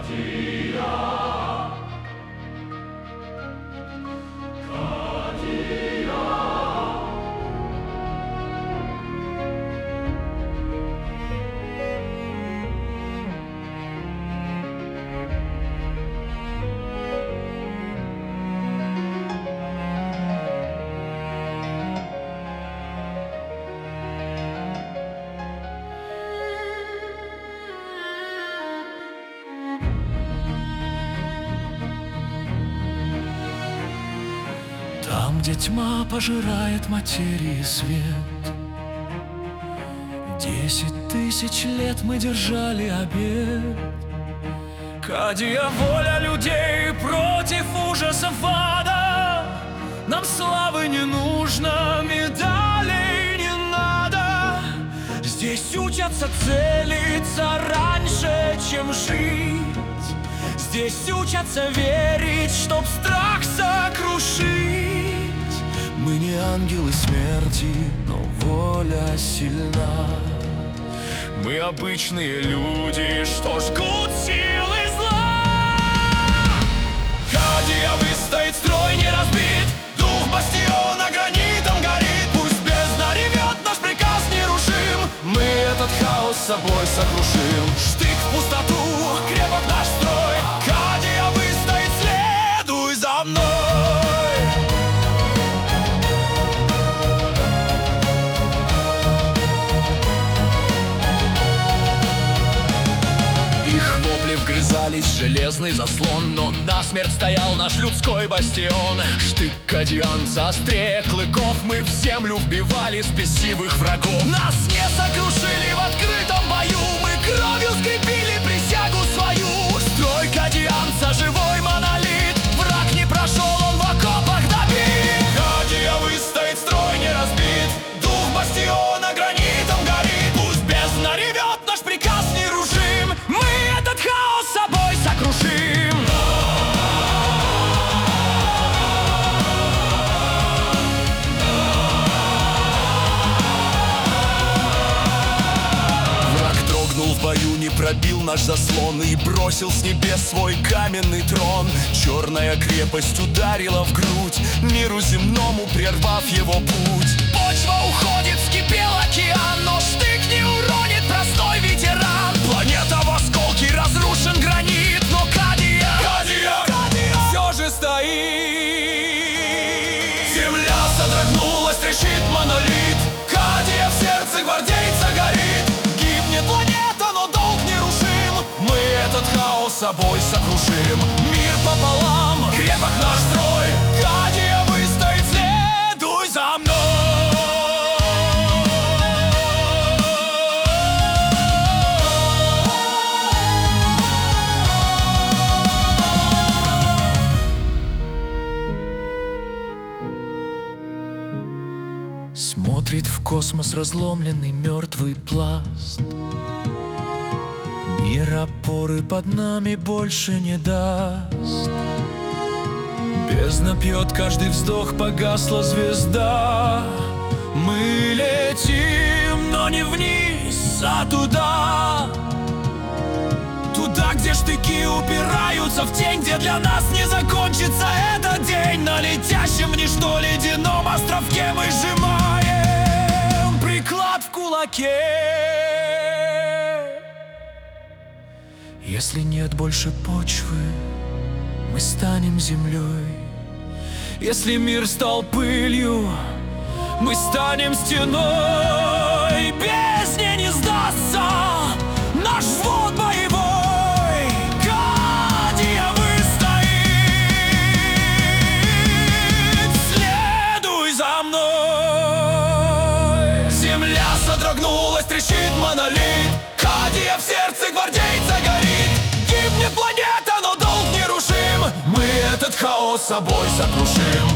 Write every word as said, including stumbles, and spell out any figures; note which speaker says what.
Speaker 1: Там, где тьма пожирает материи свет, десять тысяч лет мы держали обет. Кадия, воля людей против ужасов ада. Нам славы не нужно, медалей не надо. Здесь учатся целиться раньше, чем жить. Здесь учатся верить, чтоб страх сокрушить. Мы не ангелы смерти, но воля сильна. Мы обычные люди, что жгут силы зла. Кадия выстоит, строй не разбит, дух бастиона гранитом горит. Пусть бездна ревет, наш приказ нерушим. Мы этот хаос с собой сокрушим. Штык в пустоту, крепок наш строй. Кадия выстоит, следуй за мной. Вгрызались в железный заслон, но насмерть стоял наш людской бастион. Штык кадианца острее клыков, мы в землю вбивали спесивых врагов. Нас не сокрушили в открытом бою, мы кровью скрепили присягу свою. Строй кадианца, живой монолит, враг не прошел, он в окопах добит. Кадия выстоит, строй не разбит, дух бастиона гранитом горит. Пусть бездна ревет, наш приказ нерушим. Мы этот хаос с собой сокрушим. Враг дрогнул в бою, не пробил наш заслон и бросил с небес свой каменный трон. Черная крепость ударила в грудь, миру земному прервав его путь. Почва уходит, вскипел океан, но штык не уронит простой ветеран. Планета в осколке, разрушен гранит, но Кадия, Кадия, Кадия все же стоит. Земля содрогнулась, трещит монолит. Кадия в сердце гвардейца горит. Гибнет планета, но долг нерушим. Мы этот хаос с собой сокрушим. Мир пополам, крепок наш строй. Кадия выстоит, следуй за мной. Смотрит в космос разломленный мертвый пласт. Мир опоры под нами больше не даст. Бездна пьет каждый вздох, погасла звезда. Мы летим, но не вниз, а туда. Туда, где штыки упираются в тень, где для нас не закончится этот день. На летящем в ничто ледяном островке мы сжимаем приклад в кулаке. Если нет больше почвы, мы станем землей. Если мир стал пылью, мы станем стеной. Бездне не сдастся наш взвод боевой. Кадия выстоит, следуй за мной. Земля содрогнулась, трещит монолит. Кадия в сердце гвардейца горит. Гибнет планета, но долг нерушим. Мы этот хаос с собой сокрушим.